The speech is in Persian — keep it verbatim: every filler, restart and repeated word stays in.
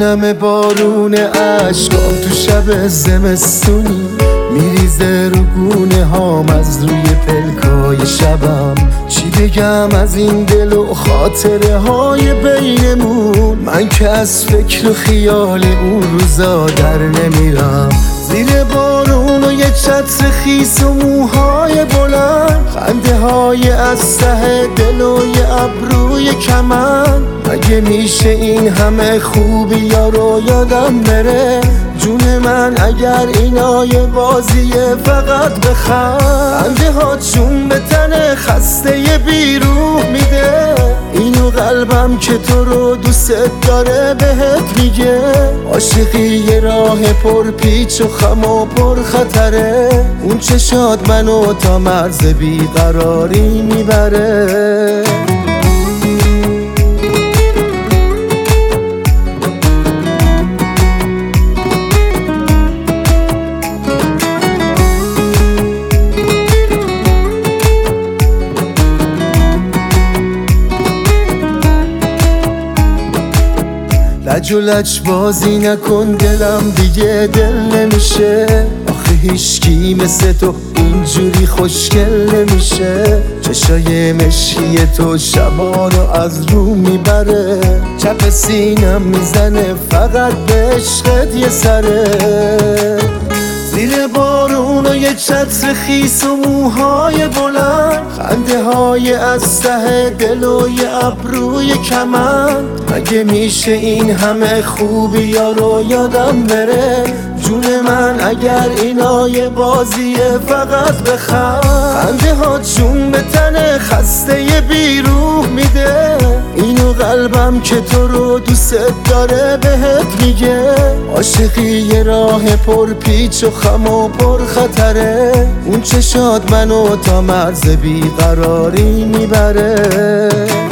میبینم بارون عشقام تو شب زمستونی میریزه رو گونه هام از روی پلکای شبم. چی بگم از این دل و خاطره های بینمون، من که از فکر و خیال اون روزا در نمیرم. زیر بارون و یه چتر خیس و موهای بلند، خنده های از ته دل و یه ابروی کمن. مگه میشه این همه خوبی یا رو یادم بره؟ جون من اگر اینا یه بازیه فقط بخند. خنده ها چون به تن خسته بیروح میده، اینو قلبم که تو رو دوست داره بهت میگه. عاشقی یه راه پر پیچ و خم و پر خطره، اون چشات منو تا مرز بیقراری میبره. لج و لج بازی نکن دلم دیگه دل نمیشه. آخه هیچکی مثل تو اینجوری خوشگل نمیشه. چشای مشکی تو شبا رو از رو میبره، چپ سینم میزنه فقط به عشقت یه سره. زیر بارون و یه چتر خیس و موهای بلند، خنده های از ته دل و یه ابروی کمن. مگه میشه این همه خوبی یا رو یادم بره؟ جون من اگر اینا یه بازیه فقط بخند. خنده ها چون به تن خسته بیروح میده، اینو قلبم که تو رو دوست داره بهت میگه. عاشقی یه راه پر پیچ و خم و پر خطره، اون چشات منو تا مرز بیقراری میبره.